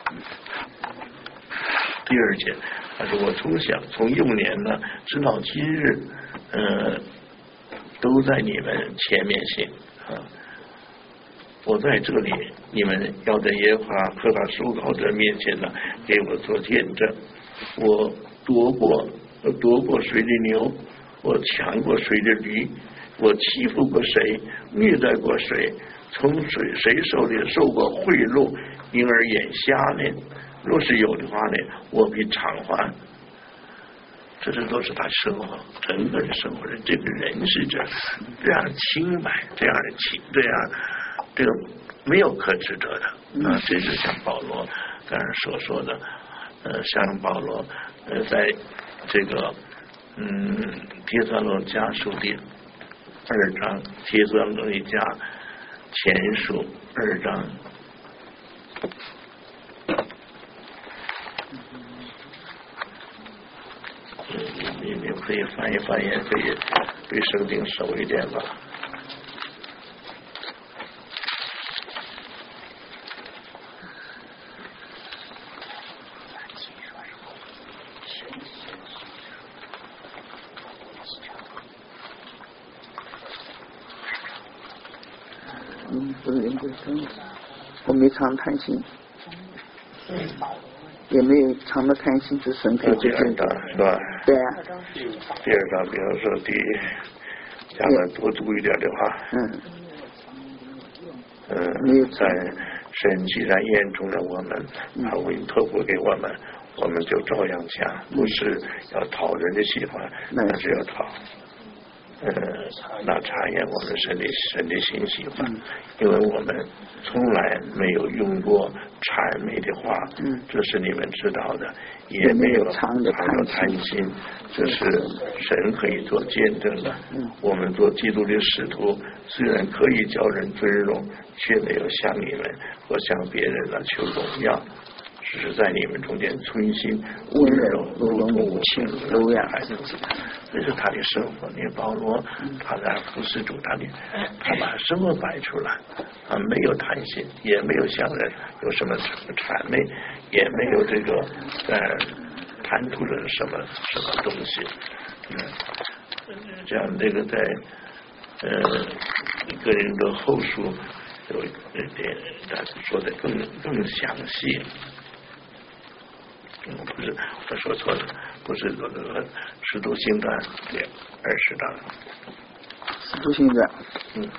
第二节，他说我从小从幼年呢，直到今日，呃，都在你们前面行啊。我在这里，你们要在耶和华和他受膏者面前呢，给我做见证。我夺过，我夺过谁的牛，我抢过谁的驴，我欺负过谁，虐待过谁，从谁谁手里受过贿赂，因而眼瞎呢？若是有的话呢，我必偿还。这这都是他生活整个的生活人，这个人是这这样清白，这样的清，这样这个没有可指责的啊。这是像保罗刚才所说的，呃，像保罗呃，在这个嗯帖撒罗尼迦书第二章，帖撒罗尼迦前书二章。你你可以翻译翻译，可以对圣经熟一点吧。 嗯，不是人不生，我没尝贪心，也没有尝到贪心之神可以第二章是吧？ 对啊。 第二章，比如说第讲的多读一点的话， 嗯， 嗯，在神既然验中了我们，他为托付给我们，我们就照样讲，不是要讨人的喜欢，那是要讨。呃，那查验我们神的神的心喜欢，因为我们从来没有用过谄媚的话，嗯，这是你们知道的，也没有藏着贪心，这是神可以做见证的。嗯，我们做基督的使徒，虽然可以叫人尊荣，却没有向你们或向别人呢求荣耀。只是在你们中间存心温柔如同无情柔养孩子，这是他的生活。你保罗他在服侍主，他的他把生活摆出来啊，没有贪心，也没有向人有什么谄媚，也没有这个呃贪图着什么什么东西。嗯，这样这个在呃一个人的后书有一点他说的更更详细。不是，我说错了，不是这个《使徒行传》第二十章， 《使徒行传》 嗯。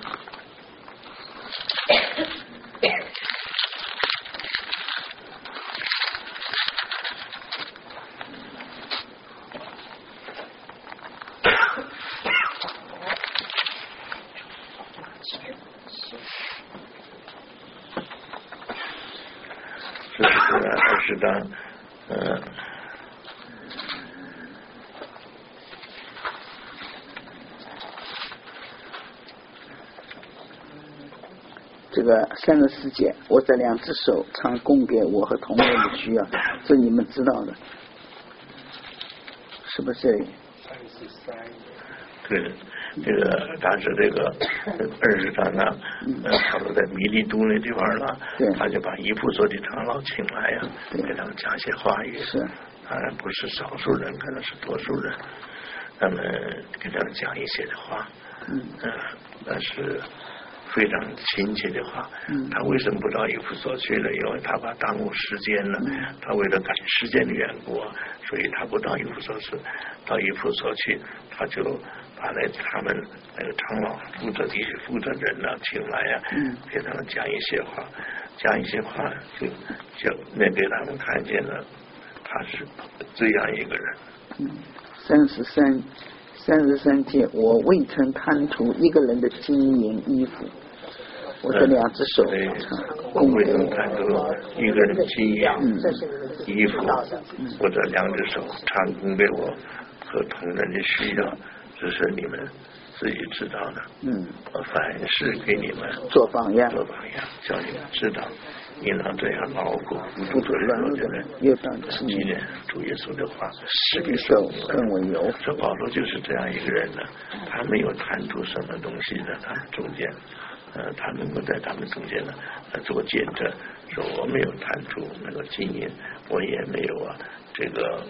这是二十章。呃， 这个三十四节，我这两只手常供给我和同人的需要，这你们知道的，是不是这里？ 对，这个当时这个二十章啊，呃，他们在米利都那地方了，他就把以弗所的长老请来呀、啊，给他们讲些话语。 是， 当然不是少数人，可能是多数人，他们给他们讲一些的话，嗯，呃、但是非常亲切的话。嗯，他为什么不到以弗所去了？因为他怕耽误时间了。嗯，他为了赶时间的缘故，所以他不到以弗所去，到以弗所去，他就把那他们那个长老负责的负责人呢请来呀、啊，嗯，给他们讲一些话，讲一些话，就就那给他们看见了，他是这样一个人。 嗯，三十三。三十三节，我未曾贪图一个人的金银衣服，我的两只手我未曾贪图一个人的金银衣服，或者两只手常供给我和同人的需要，这是你们自己知道的。嗯，我凡事给你们做榜样， 做榜样，叫你们知道。应当这样劳苦不做软弱的人， 又当纪念主耶稣的话， 是比受更为有。 这保罗就是这样一个人呢，他没有贪图什么东西的，他们中间，呃，他能够在他们中间呢做见证， 说我没有贪图那个金银，我也没有啊这个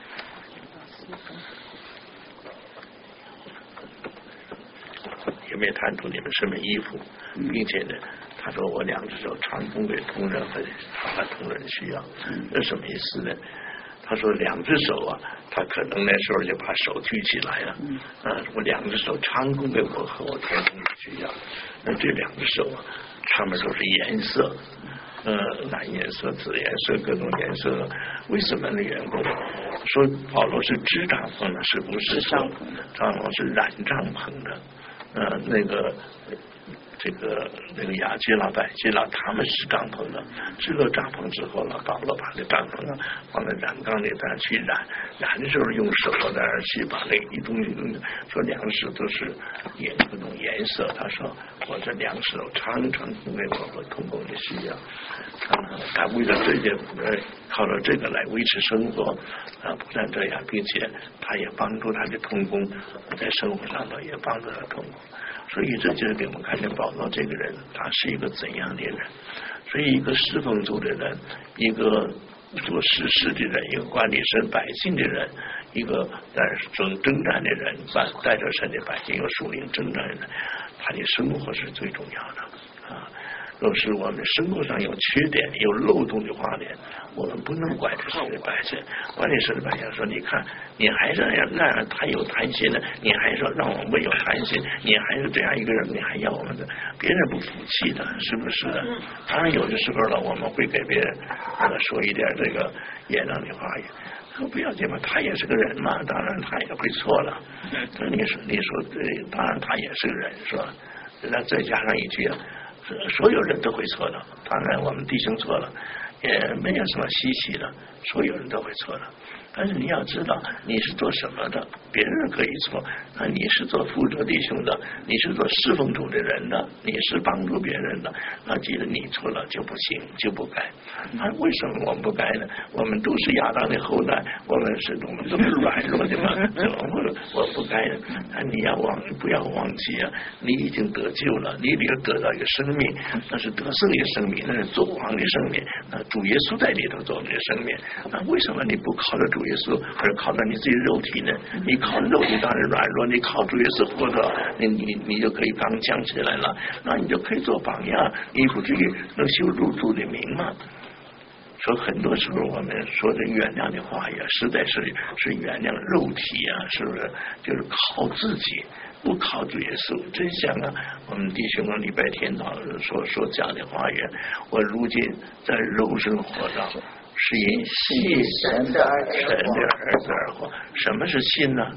也没有贪图你们什么衣服，并且呢他说我两只手常供给同人和同人需要，那什么意思呢？他说两只手啊，他可能那时候就把手举起来了，嗯、呃，我两只手常供给我和我同人需要，那这两只手啊，上面都是颜色，呃，蓝颜色、紫颜色、各种颜色的，为什么呢？缘故说保罗是织帐篷的，是不是说帐篷是染帐篷的？呃，那个。这个那个雅基拉、百基拉，他们是帐篷的，织了帐篷之后呢，保罗把这帐篷呢放在染缸里边去染，染的时候用手在那去把那一东西说两手都是颜各种颜色，他说我这两手常常供给我和同工的需要，啊，他为了这些呃靠着这个来维持生活啊，不但这样，并且他也帮助他的同工在生活上头也帮助他同工。所以这就是给我们看见保罗这个人他是一个怎样的人。所以一个侍奉主的人，一个做实事的人，一个管理神百姓的人，一个在征征战的人，带着神的百姓有属灵征战的人，他的生活是最重要的啊。若是我们生活上有缺点有漏洞的话呢，我们不能怪这神的百姓，怪这神的百姓说你看你还是那样他有贪心的，你还说让我们有贪心，你还是这样一个人，你还要我们的，别人不服气的，是不是的？当然有的时候呢，我们会给别人呃说一点这个严让的话语，说不要紧嘛，他也是个人嘛，当然他也会错了。你说你说对，当然他也是个人，是吧？那再加上一句，所有人都会错的，当然我们弟兄错了也没有什么稀奇的，所有人都会错的。但是你要知道你是做什么的，别人可以错，那你是做负责弟兄的，你是做侍奉主的人的，你是帮助别人的，那既然你错了就不行，就不该。那为什么我们不该呢？我们都是亚当的后代，我们是我们都是软弱的嘛，怎么会我不该呢？那你要忘不要忘记啊，你已经得救了，你里头得到一个生命，那是得胜的生命，那是作王的生命，那主耶稣在里头做你的生命。那为什么你不靠着主耶稣，而靠着你自己肉体呢？你靠肉体当然软弱，你靠主耶稣活着，你你你就可以刚强起来了，那你就可以做榜样，你不至于能羞辱主的名嘛。说很多时候我们说的原谅的话呀，实在是是原谅肉体啊，是不是？就是靠自己，不靠主耶稣。真像啊，我们弟兄们礼拜天祷所所讲的话语，我如今在肉身活着，是因信神的儿神的儿子而活。什么是信呢？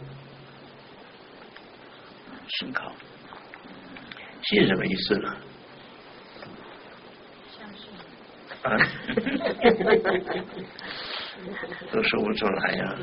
信靠。信什么意思呢？啊，都说不出来呀、啊。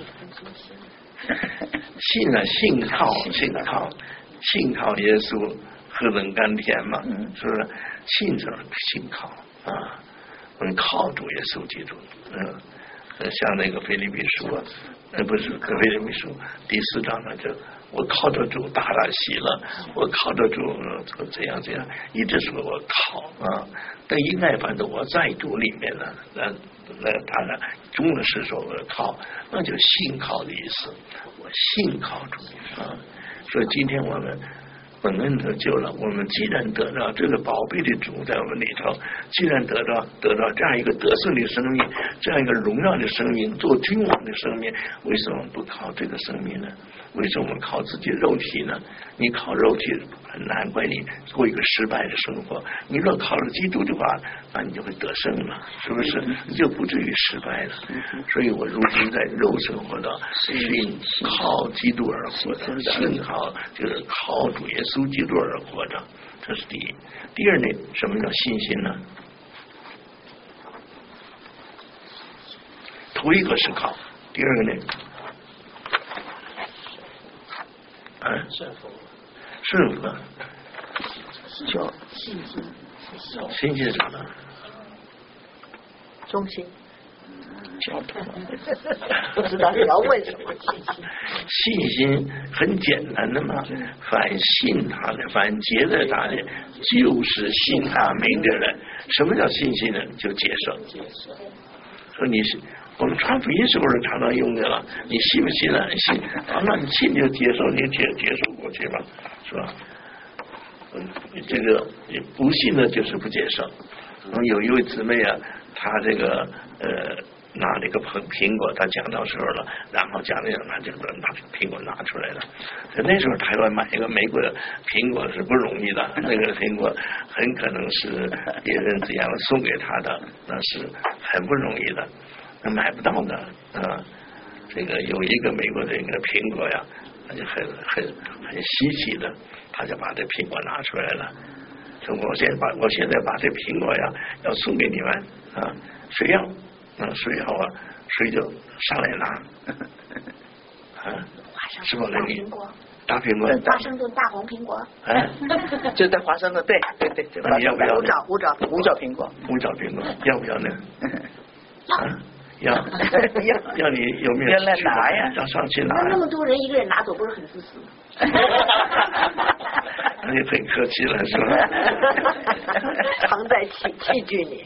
信啊，信靠，信靠，信靠耶稣，何等甘甜嘛！是不是？信者信靠啊，我们靠主耶稣基督。嗯，像那个腓立比书啊，那不是腓立比书第四章呢，就我靠着主大大喜乐，我靠着主怎样怎样，一直说我靠啊。但应该反正我在主里面呢，那那当然中文是说我靠，那就信靠的意思，我信靠主啊。所以今天我们本恩得救了，我们既然得到这个宝贝的主在我们里头，既然得到得到这样一个得胜的生命，这样一个荣耀的生命，做君王的生命，为什么不靠这个生命呢？为什么我们靠自己肉体呢？你靠肉体，难怪你过一个失败的生活。你若靠着基督的话，那你就会得胜了，是不是？你就不至于失败了。所以我如今在肉生活的，是靠基督而活的，信靠就是靠主耶稣基督而活着，这是第一。第二呢，什么叫信心呢？头一个是靠，第二个呢？啊，顺服，顺服， 叫信心， 信心是什么？ 忠心， 交通。 不知道你要问什么。 信心很简单的嘛，凡信他的，凡接待他的，就是信他名的人。什么叫信心呢？就接受。说你是我们传福音是不是常常用的了？你信不信呢？信啊，那你信就接受，你接接受过去吧，是吧？嗯，这个你不信的就是不接受。嗯，有一位姊妹啊，她这个呃拿了一个苹苹果，她讲到时候了，然后讲那个，她就拿苹果拿出来了。那时候台湾买一个美国的苹果是不容易的，那个苹果很可能是别人这样送给她的，那是很不容易的，那买不到的啊。这个有一个美国的一个苹果呀，那就很很很稀奇的，他就把这苹果拿出来了。说我现在把我现在把这苹果呀要送给你们啊，谁要啊谁要啊谁就上来拿啊，是不是你大苹果华盛顿大红苹果哎， 就在华盛顿，对对对对， 那你要不要五角五角五角苹果， 五角苹果要不要呢？啊，要要要你有没有要来拿呀？ 要上去拿。 那那么多人一个人拿走，不是很自私吗？ 那你很客气了，是吧？ 藏在器器具里。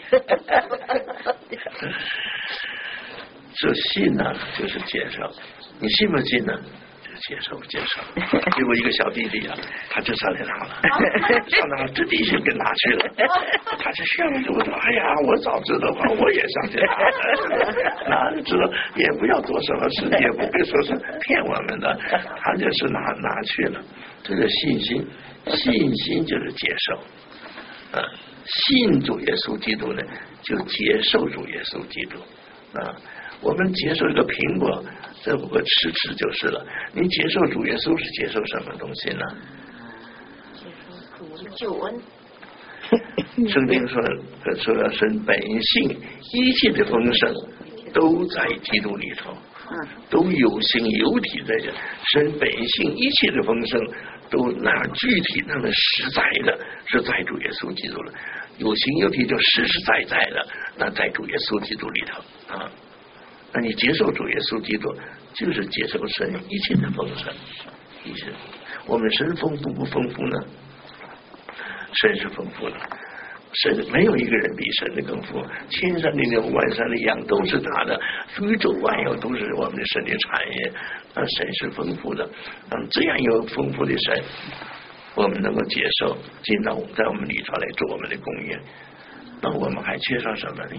这信呢，就是接受。你信不信呢？就是接受不接受。结果一个小弟弟啊，他就上来拿了，上来这弟兄给拿去了。他就羡慕我说：“哎呀，我早知道的话，我也上去拿了。”哪知道也不要做什么事，也不会说是骗我们的，他就是拿拿去了。这个信心，信心就是接受。啊，信主耶稣基督呢，就接受主耶稣基督。啊，我们接受一个苹果，这不过吃吃就是了。你接受主耶稣是接受什么东西呢？ 接受主的救恩。 圣经说说了，神本性一切的丰盛都在基督里头，都有形有体在这。神本性一切的丰盛都那样具体那么实在的是在主耶稣基督了，有形有体就实实在在的那在主耶稣基督里头啊。那你接受主耶稣基督，就是接受神一切的丰盛。一切，我们神丰富不丰富呢？神是丰富的，神没有一个人比神的更富。千山的牛，万山的羊都是他的，宇宙万有都是我们的神的产业。那神是丰富的，嗯，这样有丰富的神，我们能够接受进到在我们里头来做我们的公业，那我们还缺少什么呢？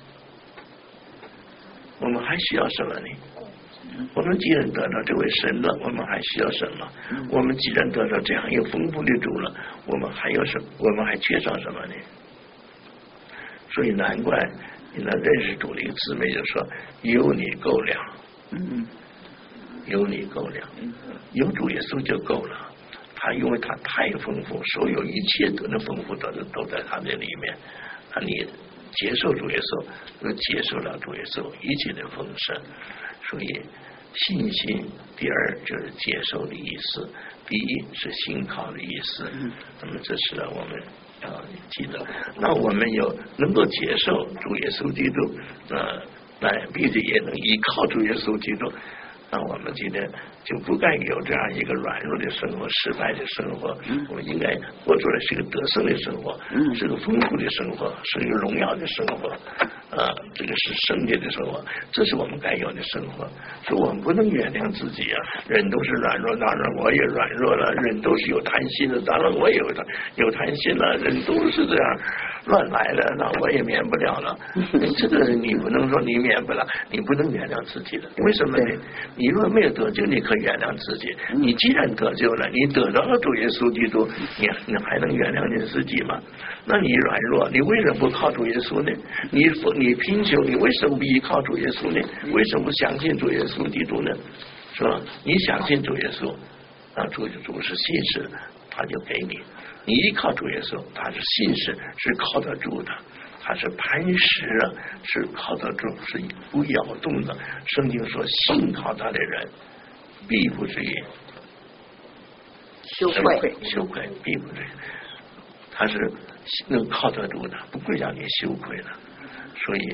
我们还需要什么呢？我们既然得到这位神了，我们还需要什么？我们既然得到这样一个丰富的主了，我们还有什么？我们还缺少什么呢？所以难怪你那认识主的一个姊妹就说：“有你够了，嗯，有你够了，有主耶稣就够了。他因为他太丰富，所有一切都能丰富都都在他的里面。啊，你接受主耶稣，就接受了主耶稣一切的丰盛。所以信心第二就是接受的意思，第一是信靠的意思。那么这是我们要记得。那我们有能够接受主耶稣基督，呃，那并且也能依靠主耶稣基督。那我们今天就不该有这样一个软弱的生活、失败的生活，我们应该活出来是一个得胜的生活，是个丰富的生活，是一个荣耀的生活。啊，这个是圣洁的生活，这是我们该有的生活。所以我们不能原谅自己啊！人都是软弱，当然我也软弱了；人都是有贪心的，当然我也有有贪心了。人都是这样乱来的，那我也免不了了。这个你不能说你免不了，你不能原谅自己的。为什么呢？你若没有得救，你可原谅自己；你既然得救了，你得到了主耶稣基督，你你还能原谅你自己吗？那你软弱，你为什么不靠主耶稣呢？你你贫穷，你为什么不依靠主耶稣呢？为什么不相信主耶稣基督呢？是吧？你相信主耶稣，啊，主主是信实，他就给你；你依靠主耶稣，他是信实，是靠得住的，他是磐石啊，是靠得住，是不摇动的。圣经说，信靠他的人，必不至于羞愧， 羞愧，必不至于。他是能靠得住的，不会让你羞愧的。所以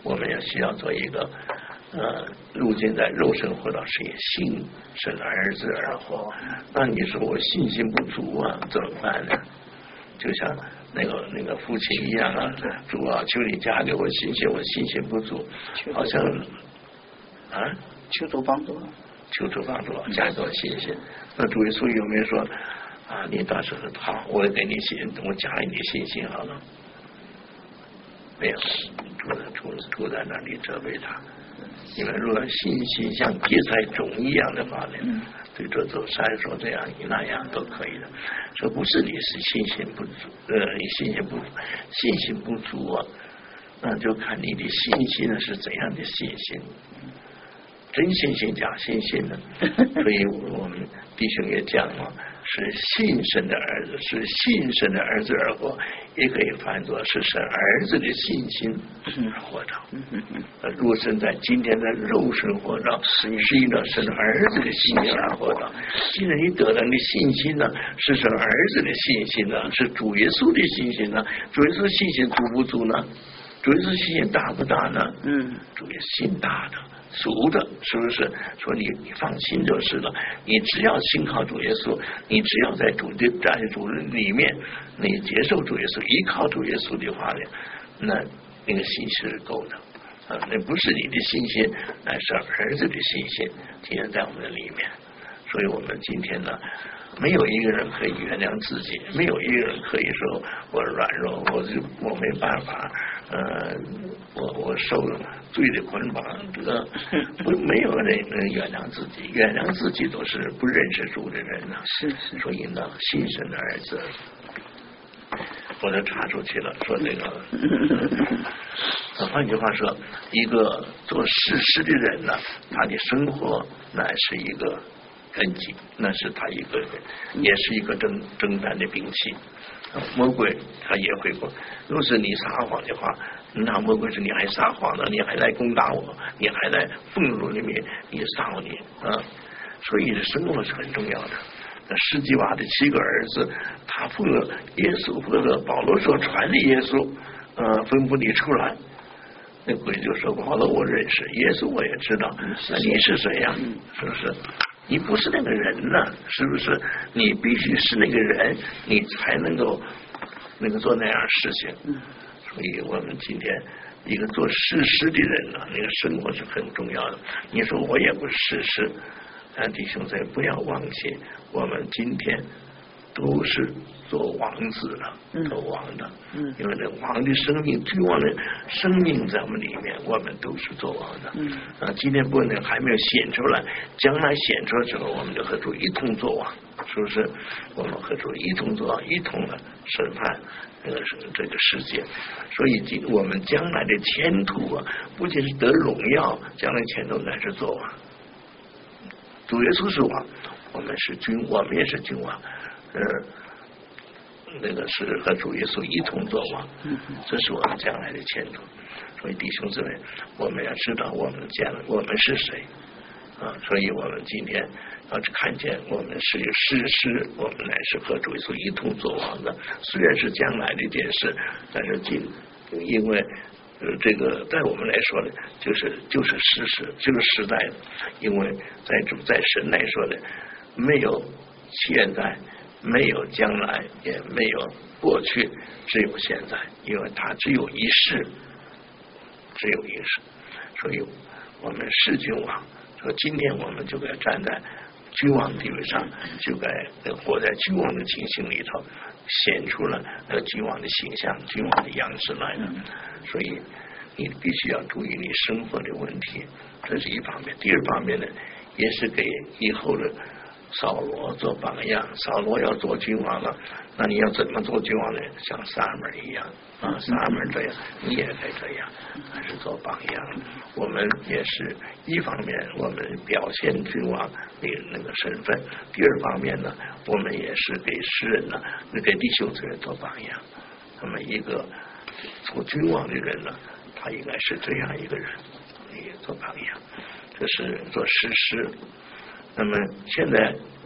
我们也需要做一个呃，如今在肉身活到是以信神儿子而活。那你说我信心不足啊，怎么办呢？就像那个那个父亲一样啊，主啊，求你加给我信心，我信心不足，好像啊， 求主帮助， 求主帮助，加给我信心。那主耶稣有没有说啊？你倒是好，我给你信，我加给你信心好了。没有，主主主在那里责备他。你们如果信心像芥菜种一样的话呢，嗯、对这走山说这样那样都可以的。这不是你是信心不足，呃，你信心不信心不足啊，那就看你的信心呢是怎样的信心，真信心假信心呢？所以我们弟兄也讲了，是信神的儿子，是信神的儿子而活，也可以翻作是神儿子的信心而活着。呃，若身在今天的肉身活着，是依着神儿子的信心而活着。既然你得到的信心呢，是神儿子的信心呢，是主耶稣的信心呢，主耶稣信心足不足呢？主耶稣信心大不大呢？嗯，主耶稣信大的。熟的，是不是？说你你放心就是了。你只要信靠主耶稣，你只要在主的在主里面，你接受主耶稣，依靠主耶稣的话呢，那那个信心是够的啊。那不是你的信心，乃是儿子的信心，今天在我们的里面。所以我们今天呢，没有一个人可以原谅自己，没有一个人可以说我软弱，我就我没办法。呃，我我受了罪的捆绑，这个不没有人能原谅自己，原谅自己都是不认识主的人呢。 是是， 所以呢，信神的儿子，我就查出去了，说这个，呃、换句话说，一个做事实的人呢，他的生活乃是一个根基，那是他一个，也是一个征征战的兵器。魔鬼他也会过，若是你撒谎的话，那魔鬼是你还撒谎呢，你还来攻打我，你还在愤怒里面你撒你啊，所以生活是很重要的。那施基瓦的七个儿子，他奉了耶稣或者保罗所传的耶稣，呃，吩咐你出来。那鬼就说：“保罗我认识，耶稣我也知道，那你是谁呀？是不是？你不是那个人呢，是不是？你必须是那个人，你才能够能够做那样事情。所以我们今天一个做事实的人呢，那个生活是很重要的。你说我也不是事实，啊，弟兄姊妹不要忘记，我们今天都是做王子了，做王的，嗯，因为这王的生命，君王的生命在我们里面，我们都是做王的，嗯，啊，今天不能还没有显出来，将来显出来之后，我们就和主一同做王，是不是？我们和主一同做王，一同的审判这个这个世界，所以今我们将来的前途啊，不仅是得荣耀，将来前途乃是做王。主耶稣是王，我们是君，我们也是君王。呃，那个是和主耶稣一同作王，这是我们将来的前途。所以弟兄姊妹，我们要知道我们将我们是谁啊！所以我们今天要看见我们是有事实，我们乃是和主耶稣一同作王的。虽然是将来的一件事，但是今因为呃这个在我们来说呢，就是就是事实，就是时代的，因为在主在神来说呢，没有现在。没有将来，也没有过去，只有现在，因为它只有一世，只有一世。所以我们是君王，说今天我们就该站在君王地位上，就该活在君王的情形里头，显出了那君王的形象、君王的样式来的。所以你必须要注意你生活的问题，这是一方面。第二方面呢，也是给以后的扫罗做榜样，扫罗要做君王了，那你要怎么做君王呢？像撒母一样啊，撒母这样，你也该这样，还是做榜样。我们也是一方面，我们表现君王的那个身份；第二方面呢，我们也是给诗人呢，给弟兄姊妹做榜样。那么一个做君王的人呢，他应该是这样一个人，也做榜样。这是做诗诗。那么现在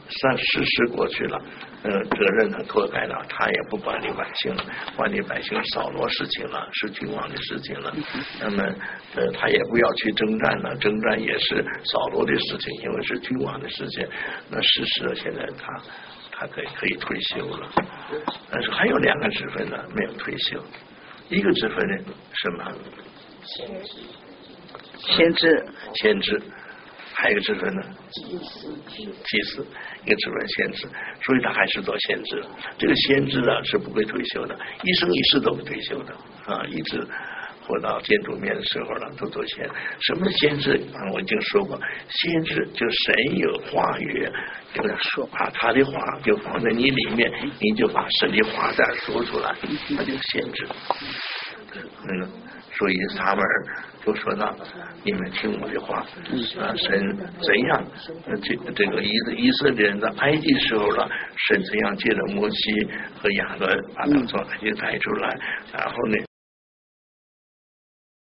三事实过去了，呃，责任呢脱开了，他也不管理百姓了，管理百姓扫罗事情了，是君王的事情了。那么，呃，他也不要去征战了，征战也是扫罗的事情，因为是君王的事情。那事实现在他他可以可以退休了，但是还有两个职分呢没有退休，一个职分呢什么？ 先知， 先知。还有一个职分呢，祭司，祭司，一个职分先知，所以他还是做先知。这个先知呢是不会退休的，一生一世都不退休的啊，一直活到见主面的时候了都做先。什么是先知啊？我已经说过，先知就是神有话语，这个说把他的话就放在你里面，你就把神的话再说出来，那就是先知。嗯，所以撒母耳就说到：“你们听我的话，啊，神怎样？这这个以以色列人在埃及时候了，神怎样借着摩西和亚伦把他从埃及带出来，然后呢，